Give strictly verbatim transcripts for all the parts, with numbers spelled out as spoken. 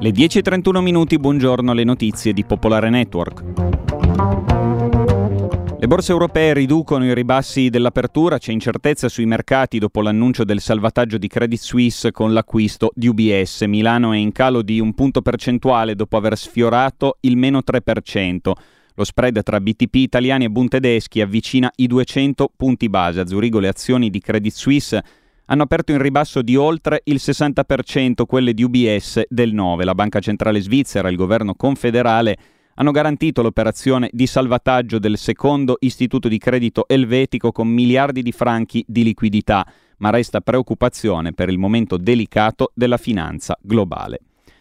Le dieci e trentuno minuti, buongiorno, le notizie di Popolare Network. Le borse europee riducono i ribassi dell'apertura, c'è incertezza sui mercati dopo l'annuncio del salvataggio di Credit Suisse con l'acquisto di U B S. Milano è in calo di un punto percentuale dopo aver sfiorato il meno tre per cento. Lo spread tra B T P italiani e Bund tedeschi avvicina i duecento punti base. A Zurigo le azioni di Credit Suisse hanno aperto in ribasso di oltre il sessanta per cento, quelle di U B S del nove. La Banca Centrale Svizzera e il governo confederale hanno garantito l'operazione di salvataggio del secondo istituto di credito elvetico con miliardi di franchi di liquidità, ma resta preoccupazione per il momento delicato della finanza globale.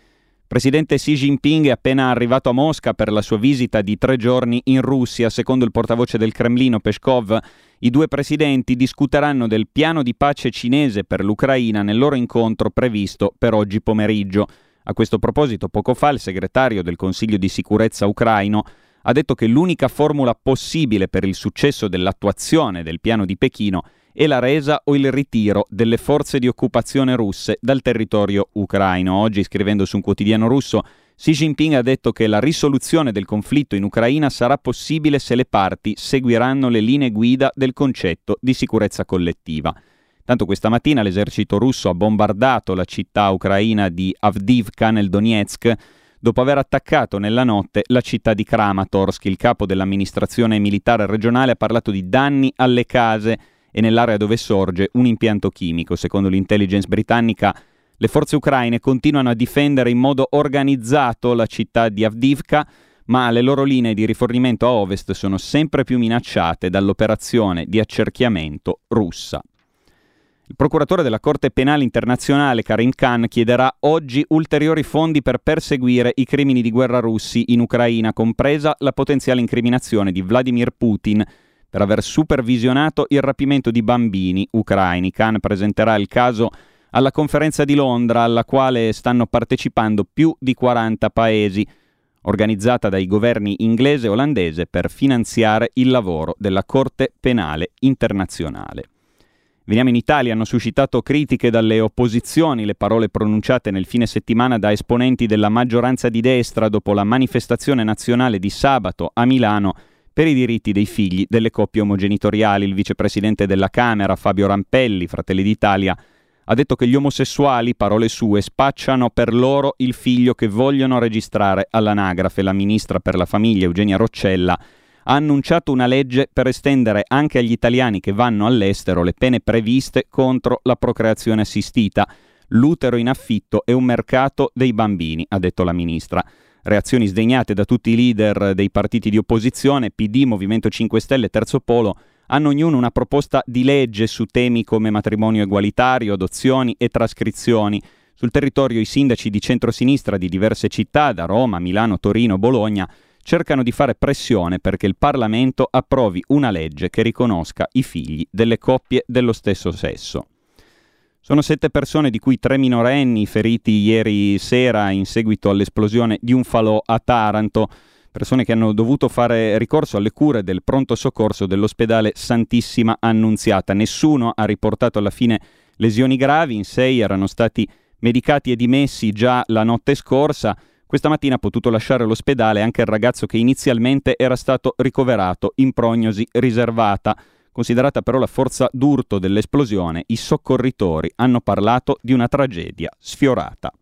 Il presidente Xi Jinping è appena arrivato a Mosca per la sua visita di tre giorni in Russia. Secondo il portavoce del Cremlino Peskov, i due presidenti discuteranno del piano di pace cinese per l'Ucraina nel loro incontro previsto per oggi pomeriggio. A questo proposito, poco fa il segretario del Consiglio di sicurezza ucraino ha detto che l'unica formula possibile per il successo dell'attuazione del piano di Pechino è la resa o il ritiro delle forze di occupazione russe dal territorio ucraino. Oggi, scrivendo su un quotidiano russo, Xi Jinping ha detto che la risoluzione del conflitto in Ucraina sarà possibile se le parti seguiranno le linee guida del concetto di sicurezza collettiva. Tanto questa mattina l'esercito russo ha bombardato la città ucraina di Avdiivka nel Donetsk dopo aver attaccato nella notte la città di Kramatorsk. Il capo dell'amministrazione militare regionale ha parlato di danni alle case e nell'area dove sorge un impianto chimico. Secondo l'intelligence britannica, le forze ucraine continuano a difendere in modo organizzato la città di Avdiivka, ma le loro linee di rifornimento a ovest sono sempre più minacciate dall'operazione di accerchiamento russa. Il procuratore della Corte Penale Internazionale Karim Khan chiederà oggi ulteriori fondi per perseguire i crimini di guerra russi in Ucraina, compresa la potenziale incriminazione di Vladimir Putin per aver supervisionato il rapimento di bambini ucraini. Khan presenterà il caso alla conferenza di Londra, alla quale stanno partecipando più di quaranta paesi, organizzata dai governi inglese e olandese per finanziare il lavoro della Corte Penale Internazionale. Veniamo in Italia, hanno suscitato critiche dalle opposizioni le parole pronunciate nel fine settimana da esponenti della maggioranza di destra dopo la manifestazione nazionale di sabato a Milano per i diritti dei figli delle coppie omogenitoriali. Il vicepresidente della Camera, Fabio Rampelli, Fratelli d'Italia, ha detto che gli omosessuali, parole sue, spacciano per loro il figlio che vogliono registrare all'anagrafe. La ministra per la famiglia, Eugenia Roccella, ha annunciato una legge per estendere anche agli italiani che vanno all'estero le pene previste contro la procreazione assistita. L'utero in affitto è un mercato dei bambini, ha detto la ministra. Reazioni sdegnate da tutti i leader dei partiti di opposizione, P D, Movimento cinque Stelle e Terzo Polo, hanno ognuno una proposta di legge su temi come matrimonio egualitario, adozioni e trascrizioni. Sul territorio i sindaci di centrosinistra di diverse città, da Roma, Milano, Torino, Bologna, cercano di fare pressione perché il Parlamento approvi una legge che riconosca i figli delle coppie dello stesso sesso. Sono sette persone, di cui tre minorenni, feriti ieri sera in seguito all'esplosione di un falò a Taranto, persone che hanno dovuto fare ricorso alle cure del pronto soccorso dell'ospedale Santissima Annunziata. Nessuno ha riportato alla fine lesioni gravi, in sei erano stati medicati e dimessi già la notte scorsa. Questa mattina ha potuto lasciare l'ospedale anche il ragazzo che inizialmente era stato ricoverato in prognosi riservata. Considerata però la forza d'urto dell'esplosione, i soccorritori hanno parlato di una tragedia sfiorata.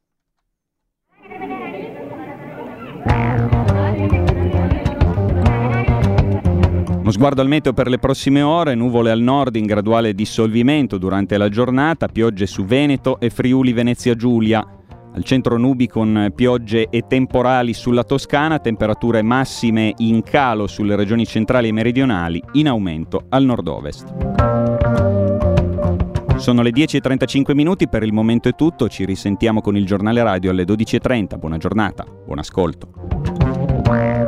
Uno sguardo al meteo per le prossime ore: nuvole al nord in graduale dissolvimento durante la giornata, piogge su Veneto e Friuli Venezia Giulia. Al centro nubi con piogge e temporali sulla Toscana, temperature massime in calo sulle regioni centrali e meridionali, in aumento al nord-ovest. Sono le dieci e trentacinque minuti, per il momento è tutto, ci risentiamo con il giornale radio alle dodici e trenta. Buona giornata, buon ascolto.